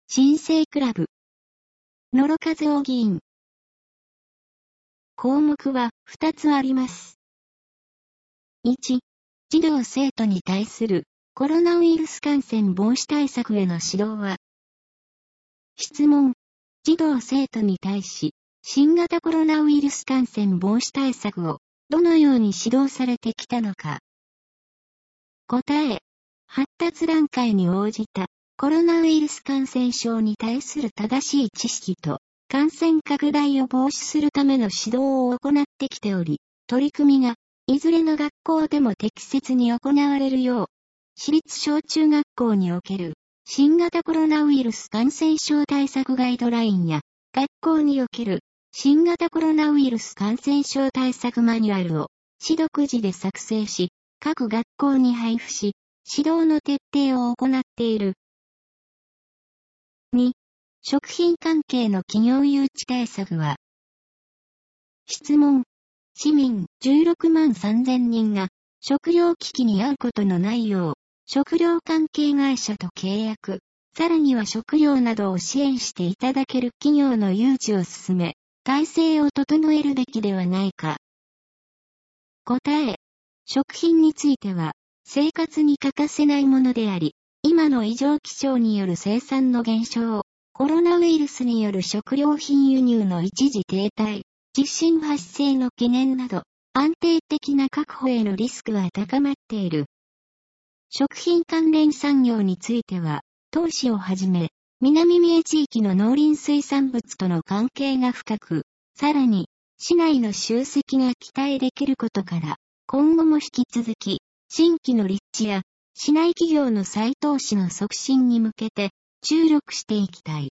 新生クラブ。野呂和夫議員。項目は2つあります。1、児童生徒に対するコロナウイルス感染防止対策への指導は。質問。児童生徒に対し、新型コロナウイルス感染防止対策をどのように指導されてきたのか。答え。発達段階に応じたコロナウイルス感染症に対する正しい知識と感染拡大を防止するための指導を行ってきており、取り組みがいずれの学校でも適切に行われるよう、私立小中学校における新型コロナウイルス感染症対策ガイドラインや学校における新型コロナウイルス感染症対策マニュアルを市独自で作成し、各学校に配布し、指導の徹底を行っている。2、食品関係の企業誘致対策は。質問。市民16万3000人が食料危機に遭うことのないよう、食料関係会社と契約、さらには食料などを支援していただける企業の誘致を進め、体制を整えるべきではないか。答え。食品については、生活に欠かせないものであり、今の異常気象による生産の減少、コロナウイルスによる食料品輸入の一時停滞、地震発生の懸念など、安定的な確保へのリスクは高まっている。食品関連産業については、当市をはじめ、南三重地域の農林水産物との関係が深く、さらに、市内の集積が期待できることから、今後も引き続き、新規の立地や、市内企業の再投資の促進に向けて、注力していきたい。